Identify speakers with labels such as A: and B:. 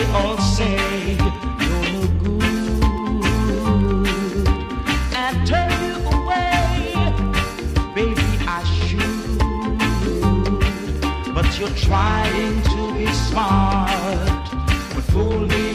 A: all say you're no good and turn you away, baby, I should, but you're trying to be smart, but fool me